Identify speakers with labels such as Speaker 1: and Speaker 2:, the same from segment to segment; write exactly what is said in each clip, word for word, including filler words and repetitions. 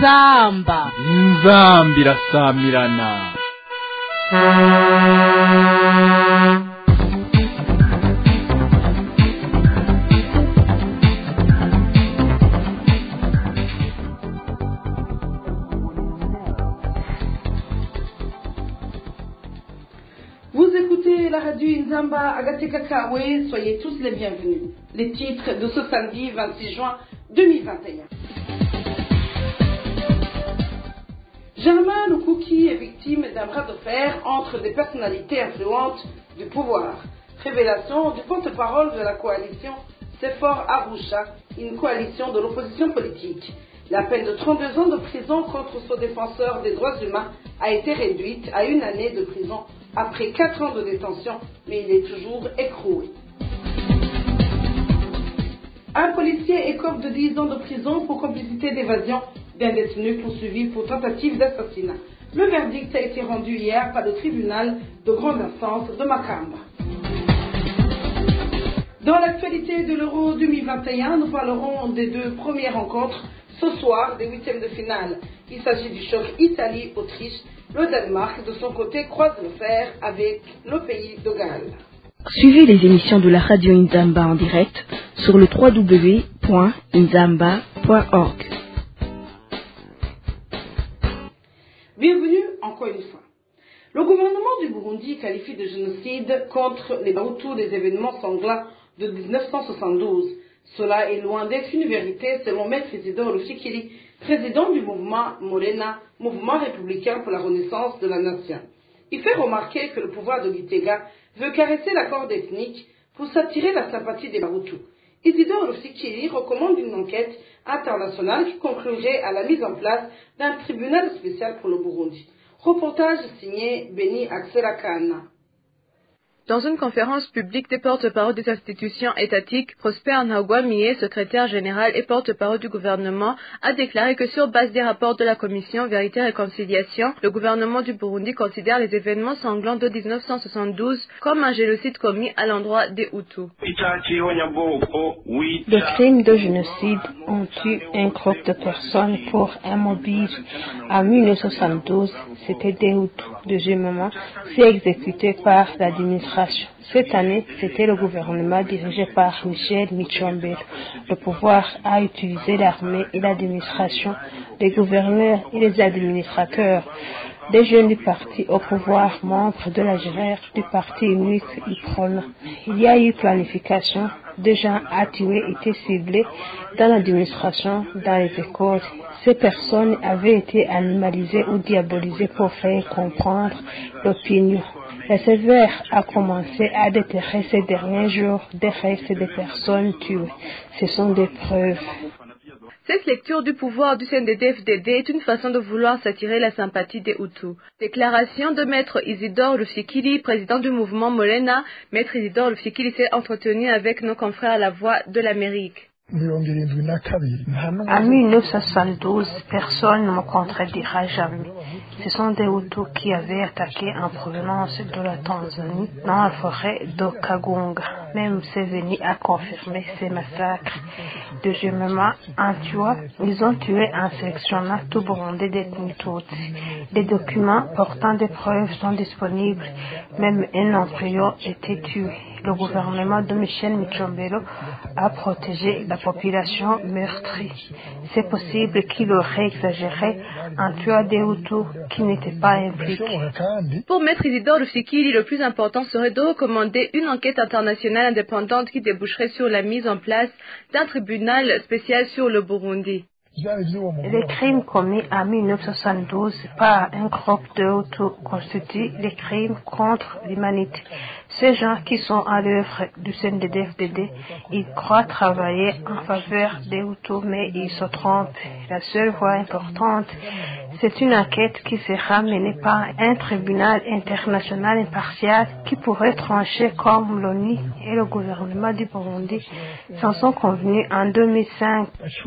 Speaker 1: inzamba
Speaker 2: inzamba irasamirana.
Speaker 3: Vous écoutez la radio Inzamba Agateka Kawe, soyez tous les bienvenus. Les titres de ce samedi vingt-six juin deux mille vingt et un. Germain Lukuki est victime d'un bras de fer entre des personnalités influentes du pouvoir. Révélation du porte-parole de la coalition Sefor Arusha, une coalition de l'opposition politique. La peine de trente-deux ans de prison contre ce défenseur des droits humains a été réduite à une année de prison après quatre ans de détention, mais il est toujours écroué. Un policier écope de dix ans de prison pour complicité d'évasion d'un détenu poursuivi pour tentative d'assassinat. Le verdict a été rendu hier par le tribunal de grande instance de Makamba. Dans l'actualité de l'Euro deux mille vingt et un, nous parlerons des deux premières rencontres ce soir des huitièmes de finale. Il s'agit du choc Italie-Autriche. Le Danemark, de son côté, croise le fer avec le pays de Galles.
Speaker 4: Suivez les émissions de la radio Inzamba en direct sur le w w w point inzamba point org.
Speaker 3: Bienvenue encore une fois. Le gouvernement du Burundi qualifie de génocide contre les Hutus des événements sanglants de dix-neuf cent soixante-douze. Cela est loin d'être une vérité selon Maître Isidore Rufikiri, président du mouvement Morena, mouvement républicain pour la renaissance de la nation. Il fait remarquer que le pouvoir de Gitega veut caresser l'accord ethnique pour s'attirer la sympathie des Hutus. Isidore Rufikiri recommande une enquête internationale qui conclurait à la mise en place d'un tribunal spécial pour le Burundi. Reportage signé Beni Akserakana.
Speaker 5: Dans une conférence publique des porte-parole des institutions étatiques, Prosper Ntagwamiye, secrétaire général et porte-parole du gouvernement, a déclaré que sur base des rapports de la commission Vérité et Réconciliation, le gouvernement du Burundi considère les événements sanglants de dix-neuf cent soixante-douze comme un génocide commis à l'endroit des Hutus.
Speaker 6: Des crimes de génocide ont tué un groupe de personnes pour un mobile. En mille neuf cent soixante-douze, c'était des Hutus. Deuxièmement, c'est exécuté par l'administration. Cette année, c'était le gouvernement dirigé par Michel Micombero. Le pouvoir a utilisé l'armée et l'administration, les gouverneurs et les administrateurs. Des jeunes du parti au pouvoir, membres de la G R du parti unique Iprona. Il y a eu planification, des gens à tuer étaient ciblés dans l'administration, dans les écoles. Ces personnes avaient été animalisées ou diabolisées pour faire comprendre l'opinion. La sévère a commencé à déterrer ces derniers jours des restes des personnes tuées. Ce sont des preuves.
Speaker 5: Cette lecture du pouvoir du C N D D F D D est une façon de vouloir s'attirer la sympathie des Hutus. Déclaration de Maître Isidore Rufikiri, président du mouvement Molena. Maître Isidore Rufikiri s'est entretenu avec nos confrères à la Voix de l'Amérique.
Speaker 6: En mille neuf cent soixante-douze, personne ne me contredira jamais. Ce sont des Hutus qui avaient attaqué en provenance de la Tanzanie dans la forêt de Kagunga. Même Séveni a confirmé ces massacres. Deuxièmement, en tuant, ils ont tué en sélectionnant tout Burundi détenu Tutsi. Les documents portant des preuves sont disponibles. Même un embryon était tué. Le gouvernement de Michel Micombero a protégé la population meurtrie. C'est possible qu'il aurait exagéré en tuant des Hutus qui n'étaient pas impliqués.
Speaker 5: Pour Maître Isidore Rufikiri, le plus important serait de recommander une enquête internationale indépendante qui déboucherait sur la mise en place d'un tribunal spécial sur le Burundi.
Speaker 6: Les crimes commis en mille neuf cent soixante-douze par un groupe de Hutus constituent des crimes contre l'humanité. Ces gens qui sont à l'œuvre du C N D D F D D, ils croient travailler en faveur des Hutus, mais ils se trompent. La seule voie importante, C'est une enquête qui sera menée par un tribunal international impartial qui pourrait trancher comme l'ONU et le gouvernement du Burundi s'en sont convenus en deux mille cinq.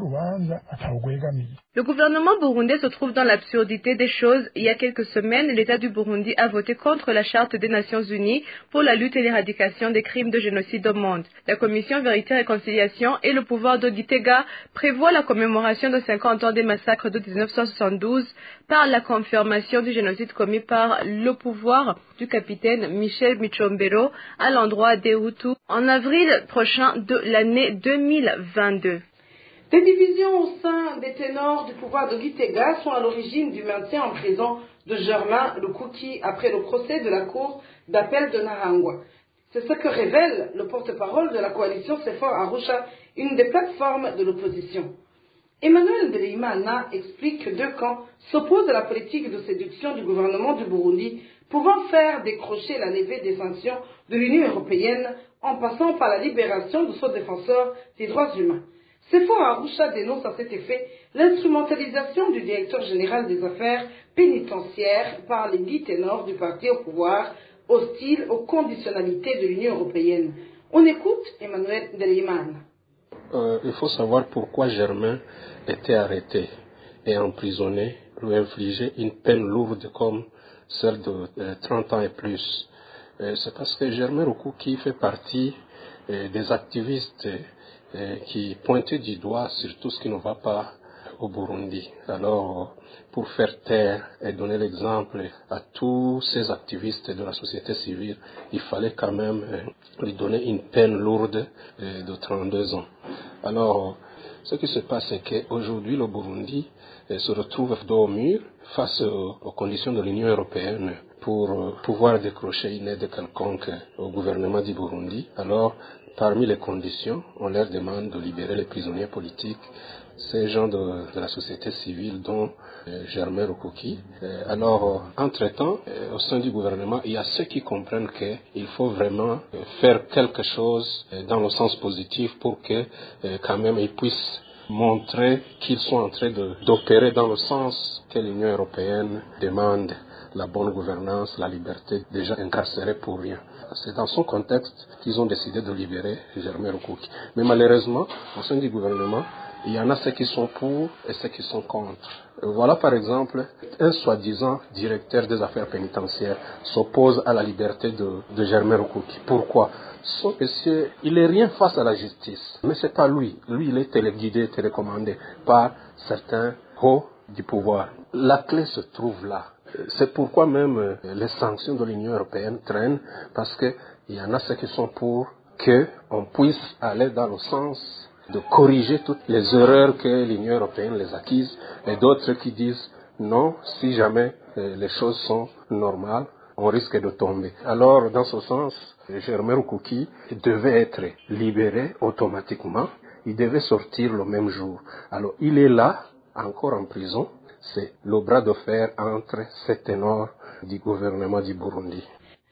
Speaker 5: Le gouvernement burundais se trouve dans l'absurdité des choses. Il y a quelques semaines, l'État du Burundi a voté contre la Charte des Nations Unies pour la lutte et l'éradication des crimes de génocide au monde. La Commission Vérité et Réconciliation et le pouvoir de Gitega prévoient la commémoration de cinquante ans des massacres de mille neuf cent soixante-douze par la confirmation du génocide commis par le pouvoir du capitaine Michel Michombero à l'endroit des Hutus en avril prochain de l'année deux mille vingt-deux.
Speaker 3: Des divisions au sein des ténors du pouvoir de Gitega sont à l'origine du maintien en prison de Germain Lukuki après le procès de la cour d'appel de Nahangwa. C'est ce que révèle le porte-parole de la coalition Sefor Arusha, une des plateformes de l'opposition. Emmanuel Deleimana explique que deux camps s'opposent à la politique de séduction du gouvernement du Burundi, pouvant faire décrocher la levée des sanctions de l'Union européenne en passant par la libération de son défenseur des droits humains. Sefor Arusha dénonce à cet effet l'instrumentalisation du directeur général des affaires pénitentiaires par les dix ténors du parti au pouvoir, hostile aux conditionnalités de l'Union européenne. On écoute Emmanuel Deleimana.
Speaker 1: Euh, il faut savoir pourquoi Germain était arrêté et emprisonné, lui infliger une peine lourde comme celle de euh, trente ans et plus. Euh, c'est parce que Germain Rukuki fait partie euh, des activistes euh, qui pointaient du doigt sur tout ce qui ne va pas au Burundi. Alors, pour faire taire et donner l'exemple à tous ces activistes de la société civile, il fallait quand même euh, lui donner une peine lourde euh, de trente-deux ans. Alors, ce qui se passe, c'est qu'aujourd'hui, le Burundi euh, se retrouve dos au mur face aux, aux conditions de l'Union européenne pour euh, pouvoir décrocher une aide quelconque au gouvernement du Burundi. Alors, parmi les conditions, on leur demande de libérer les prisonniers politiques, ces gens de, de la société civile, dont euh, Germain Rukuki. Euh, alors, euh, entre-temps, euh, au sein du gouvernement, il y a ceux qui comprennent qu'il faut vraiment euh, faire quelque chose euh, dans le sens positif pour que, euh, quand même, ils puissent montrer qu'ils sont en train de, d'opérer dans le sens que l'Union européenne demande, la bonne gouvernance, la liberté, déjà incarcérés pour rien. C'est dans son contexte qu'ils ont décidé de libérer Germain Rukuki. Mais malheureusement, au sein du gouvernement, il y en a ceux qui sont pour et ceux qui sont contre. Voilà par exemple, un soi-disant directeur des affaires pénitentiaires s'oppose à la liberté de, de Germain Rukuki. Pourquoi? Son monsieur, il n'est rien face à la justice. Mais c'est pas lui. Lui, il est téléguidé, télécommandé par certains hauts du pouvoir. La clé se trouve là. C'est pourquoi même les sanctions de l'Union européenne traînent, parce qu'il y en a ceux qui sont pour qu'on puisse aller dans le sens de corriger toutes les erreurs que l'Union européenne les acquise, et d'autres qui disent non, si jamais les choses sont normales, on risque de tomber. Alors, dans ce sens, Germain Rukuki devait être libéré automatiquement, il devait sortir le même jour. Alors, il est là, encore en prison, c'est le bras de fer entre ces ténors du gouvernement du Burundi.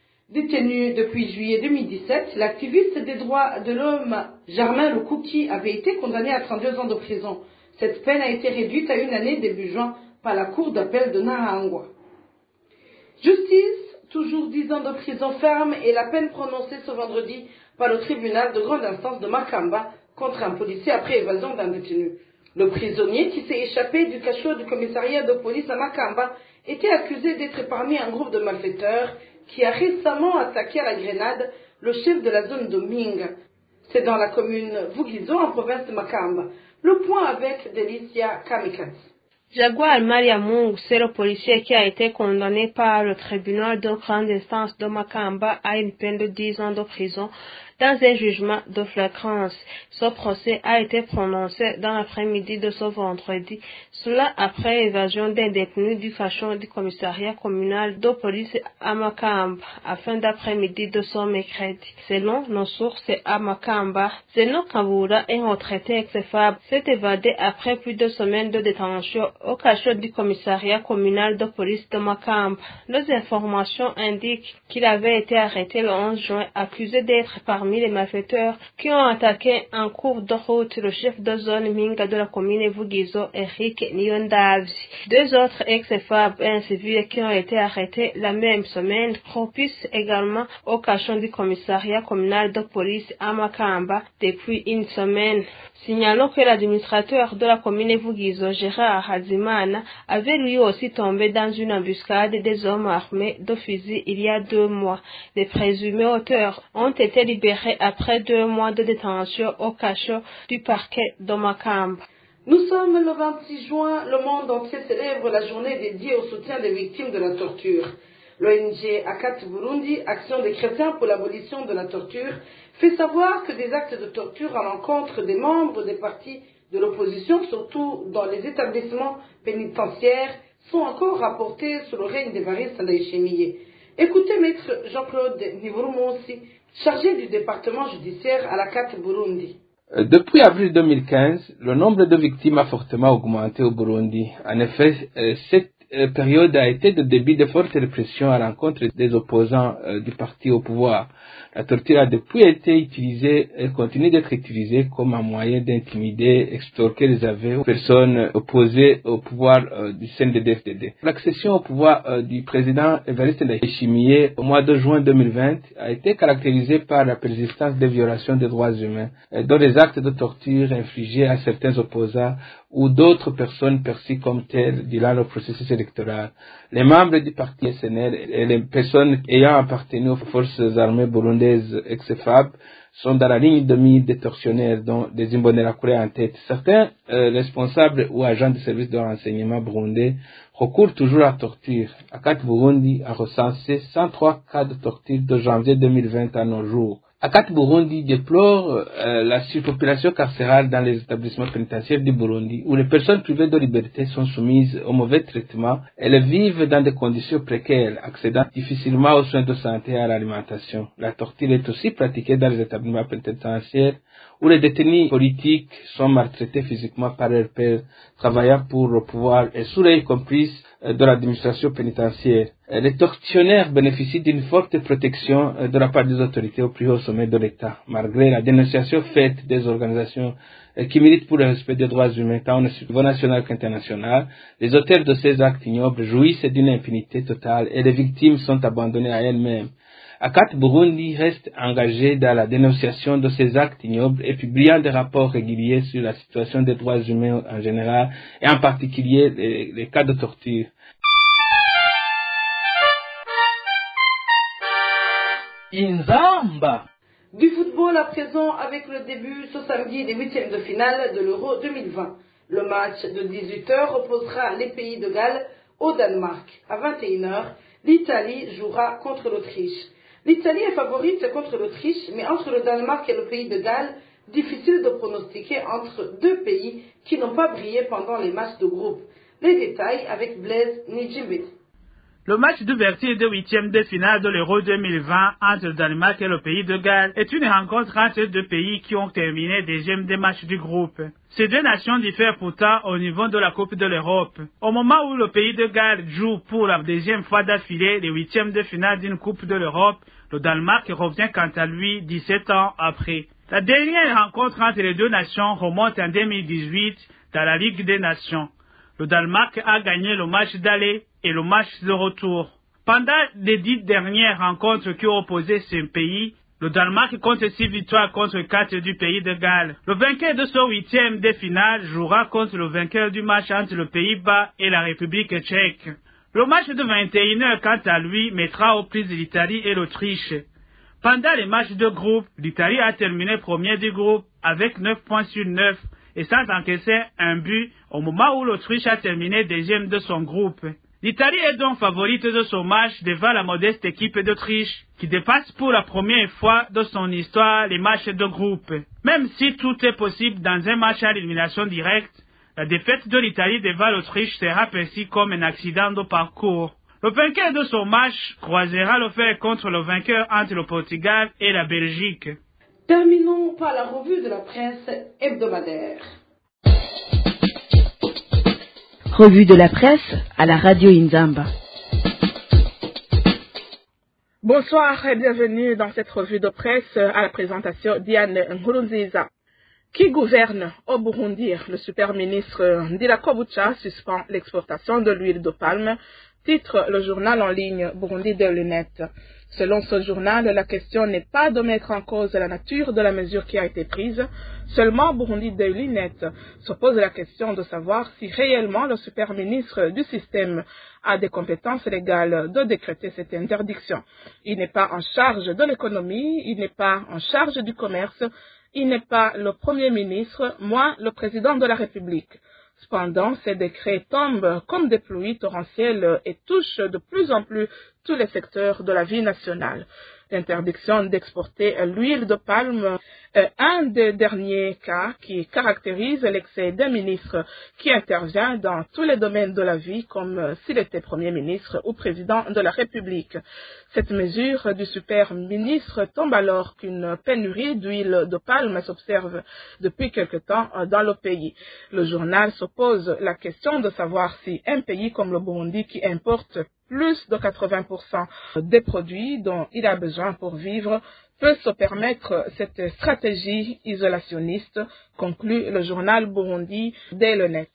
Speaker 3: Détenu depuis juillet deux mille dix-sept, l'activiste des droits de l'homme Germain Rukuki avait été condamné à trente-deux ans de prison. Cette peine a été réduite à une année début juin par la cour d'appel de Nahangwa. Justice, toujours dix ans de prison ferme et la peine prononcée ce vendredi par le tribunal de grande instance de Makamba contre un policier après évasion d'un détenu. Le prisonnier qui s'est échappé du cachot du commissariat de police à Makamba était accusé d'être parmi un groupe de malfaiteurs qui a récemment attaqué à la grenade le chef de la zone de Ming. C'est dans la commune Vugizo, en province de Makamba. Le point avec Delicia Kamikaze.
Speaker 6: Jaguar Mariamung, c'est le policier qui a été condamné par le tribunal de grande instance de Makamba à une peine de dix ans de prison dans un jugement de flagrance. Ce procès a été prononcé dans l'après-midi de ce vendredi, cela après évasion d'un détenu du cachot du commissariat communal de police à Makamba, à fin d'après-midi de ce mercredi. Selon nos sources à Makamba, Zeno Kabura, un retraité ex-F A B, s'est évadé après plus de semaines de détention au cachot du commissariat communal de police de Makamba. Nos informations indiquent qu'il avait été arrêté le onze juin, accusé d'être parmi les malfaiteurs qui ont attaqué en cours de route le chef de zone Minga de la commune Vugizo, Eric Nyondavzi. Deux autres ex-F A B et un civil qui ont été arrêtés la même semaine propulsent également au cachot du commissariat communal de police à Makamba depuis une semaine. Signalons que l'administrateur de la commune Vugizo, Gérard Hazimana, avait lui aussi tombé dans une embuscade des hommes armés de fusils il y a deux mois. Les présumés auteurs ont été libérés après deux mois de détention au cachot du parquet de Makamba.
Speaker 3: Nous sommes le vingt-six juin, le monde entier célèbre la journée dédiée au soutien des victimes de la torture. L'O N G ACAT Burundi, Action des chrétiens pour l'abolition de la torture, fait savoir que des actes de torture à l'encontre des membres des partis de l'opposition, surtout dans les établissements pénitentiaires, sont encore rapportés sous le règne d'Évariste Ndayishimiye. Écoutez Maître Jean-Claude Nivurumonsi, chargé du département judiciaire à l'ACAT Burundi.
Speaker 7: Depuis avril deux mille quinze, le nombre de victimes a fortement augmenté au Burundi. En effet, cette période a été de début de forte répression à l'encontre des opposants euh, du parti au pouvoir. La torture a depuis été utilisée et continue d'être utilisée comme un moyen d'intimider, extorquer les aveux aux personnes opposées au pouvoir euh, du C N D D F D D. L'accession au pouvoir euh, du président Évariste Ndayishimiye au mois de juin deux mille vingt a été caractérisée par la persistance des violations des droits humains, euh, dont les actes de torture infligés à certains opposants ou d'autres personnes perçues comme telles durant le processus électoral. Les membres du parti S N L et les personnes ayant appartenu aux forces armées burundaises ex-F A B sont dans la ligne de mire des tortionnaires, dont des Imbonerakure en tête. Certains euh, responsables ou agents de services de renseignement burundais recourent toujours à la torture. ACAT Burundi a recensé cent trois cas de torture de janvier deux mille vingt à nos jours. ACAT Burundi déplore euh, la surpopulation carcérale dans les établissements pénitentiaires du Burundi, où les personnes privées de liberté sont soumises au mauvais traitement. Elles vivent dans des conditions précaires, accédant difficilement aux soins de santé et à l'alimentation. La torture est aussi pratiquée dans les établissements pénitentiaires, où les détenus politiques sont maltraités physiquement par leurs pairs, travaillant pour le pouvoir et sous l'œil complice de l'administration pénitentiaire. Les tortionnaires bénéficient d'une forte protection de la part des autorités au plus haut sommet de l'État, malgré la dénonciation faite des organisations qui militent pour le respect des droits humains tant au niveau national qu'international. Les auteurs de ces actes ignobles jouissent d'une impunité totale et les victimes sont abandonnées à elles-mêmes. ACAT Burundi reste engagé dans la dénonciation de ces actes ignobles et publiant des rapports réguliers sur la situation des droits humains en général et en particulier les, les cas de torture.
Speaker 2: Inzamba.
Speaker 3: Du football à présent avec le début ce samedi des huitièmes de finale de l'Euro deux mille vingt. Le match de dix-huit heures opposera les pays de Galles au Danemark. À vingt et une heures, l'Italie jouera contre l'Autriche. L'Italie est favorite contre l'Autriche, mais entre le Danemark et le pays de Galles, difficile de pronostiquer entre deux pays qui n'ont pas brillé pendant les matchs de groupe. Les détails avec Blaise Nijimbe.
Speaker 8: Le match d'ouverture de huitième de finale de l'Euro deux mille vingt entre le Danemark et le pays de Galles est une rencontre entre deux pays qui ont terminé deuxième des matchs du groupe. Ces deux nations diffèrent pourtant au niveau de la Coupe de l'Europe. Au moment où le pays de Galles joue pour la deuxième fois d'affilée les huitièmes de finale d'une Coupe de l'Europe, le Danemark revient quant à lui dix-sept ans après. La dernière rencontre entre les deux nations remonte en deux mille dix-huit dans la Ligue des Nations. Le Danemark a gagné le match d'aller et le match de retour. Pendant les dix dernières rencontres qui ont opposé ces pays, le Danemark compte six victoires contre quatre du pays de Galles. Le vainqueur de ce huitième de finale jouera contre le vainqueur du match entre le Pays-Bas et la République tchèque. Le match de vingt et une heures, quant à lui, mettra aux prises l'Italie et l'Autriche. Pendant les matchs de groupe, l'Italie a terminé premier du groupe avec neuf points sur neuf et sans encaisser un but au moment où l'Autriche a terminé deuxième de son groupe. L'Italie est donc favorite de son match devant la modeste équipe d'Autriche qui dépasse pour la première fois de son histoire les matchs de groupe. Même si tout est possible dans un match à l'élimination directe, la défaite de l'Italie devant l'Autriche sera perçue comme un accident de parcours. Le vainqueur de son match croisera le fer contre le vainqueur entre le Portugal et la Belgique.
Speaker 3: Terminons par la revue de la presse hebdomadaire.
Speaker 4: Revue de la presse à la radio Inzamba.
Speaker 9: Bonsoir et bienvenue dans cette revue de presse à la présentation Diane Nkurunziza. Qui gouverne au Burundi? Le super ministre Ndila Kobucha suspend l'exportation de l'huile de palme, titre le journal en ligne Burundi Daily Net. Selon ce journal, la question n'est pas de mettre en cause la nature de la mesure qui a été prise, seulement Burundi Daily Net se pose la question de savoir si réellement le super ministre du système a des compétences légales de décréter cette interdiction. Il n'est pas en charge de l'économie, il n'est pas en charge du commerce, il n'est pas le premier ministre, moins le président de la République. Cependant, ces décrets tombent comme des pluies torrentielles et touchent de plus en plus tous les secteurs de la vie nationale. L'interdiction d'exporter l'huile de palme est un des derniers cas qui caractérise l'excès d'un ministre qui intervient dans tous les domaines de la vie comme s'il était Premier ministre ou Président de la République. Cette mesure du super ministre tombe alors qu'une pénurie d'huile de palme s'observe depuis quelque temps dans le pays. Le journal se pose la question de savoir si un pays comme le Burundi qui importe plus de quatre-vingts pour cent des produits dont il a besoin pour vivre peut se permettre cette stratégie isolationniste, conclut le journal Burundi Daily Net.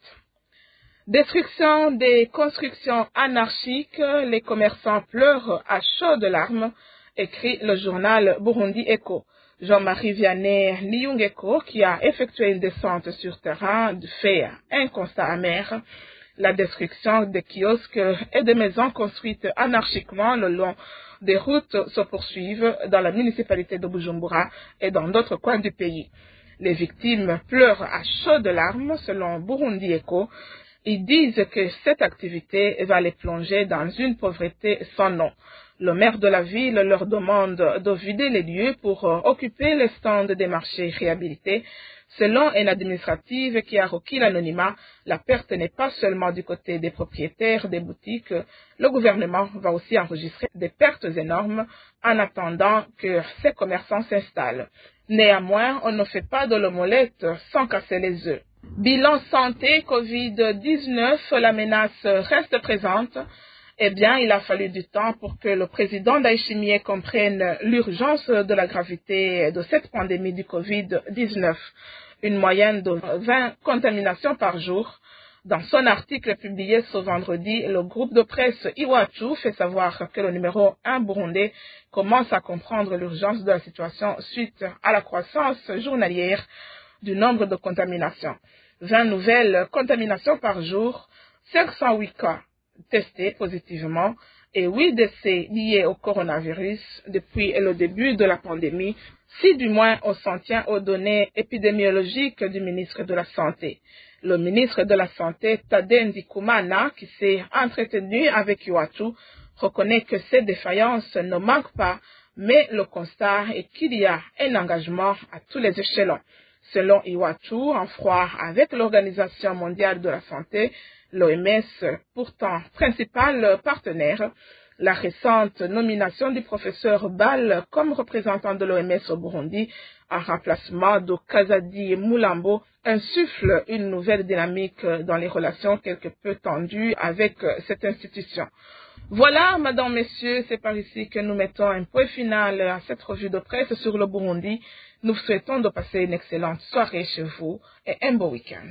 Speaker 9: Destruction des constructions anarchiques, les commerçants pleurent à chaudes larmes, écrit le journal Burundi Echo. Jean-Marie Vianney Niyungeko, qui a effectué une descente sur terrain, fait un constat amer. La destruction des kiosques et des maisons construites anarchiquement le long des routes se poursuivent dans la municipalité de Bujumbura et dans d'autres coins du pays. Les victimes pleurent à chaudes larmes, selon Burundi Echo. Ils disent que cette activité va les plonger dans une pauvreté sans nom. Le maire de la ville leur demande de vider les lieux pour occuper les stands des marchés réhabilités. Selon une administrative qui a requis l'anonymat, la perte n'est pas seulement du côté des propriétaires des boutiques. Le gouvernement va aussi enregistrer des pertes énormes en attendant que ces commerçants s'installent. Néanmoins, on ne fait pas de l'omelette sans casser les œufs. Bilan santé covid dix-neuf, la menace reste présente. Eh bien, il a fallu du temps pour que le président Ndayishimiye comprenne l'urgence de la gravité de cette pandémie du covid dix-neuf. Une moyenne de vingt contaminations par jour. Dans son article publié ce vendredi, le groupe de presse Iwachu fait savoir que le numéro un burundais commence à comprendre l'urgence de la situation suite à la croissance journalière du nombre de contaminations. vingt nouvelles contaminations par jour, cinq cent huit cas testés positivement et huit décès liés au coronavirus depuis le début de la pandémie, si du moins on s'en tient aux données épidémiologiques du ministre de la Santé. Le ministre de la Santé, Tade Ndikumana, qui s'est entretenu avec Iwachu, reconnaît que ces défaillances ne manquent pas, mais le constat est qu'il y a un engagement à tous les échelons. Selon Iwachu, en froid avec l'Organisation mondiale de la santé, l'O M S, pourtant principal partenaire, la récente nomination du professeur Ball comme représentant de l'O M S au Burundi, en remplacement de Kazadi Moulambo, insuffle une nouvelle dynamique dans les relations quelque peu tendues avec cette institution. Voilà, madame, messieurs, c'est par ici que nous mettons un point final à cette revue de presse sur le Burundi. Nous vous souhaitons de passer une excellente soirée chez vous et un beau week-end.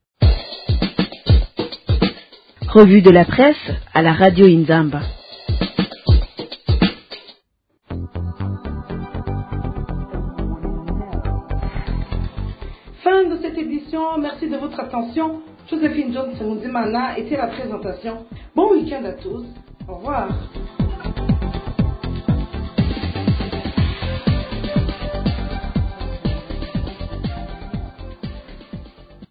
Speaker 4: Revue de la presse à la radio Inzamba.
Speaker 3: Fin de cette édition, merci de votre attention. Joséphine Johnson Mouzimana était la présentation. Bon week-end à tous. Au revoir.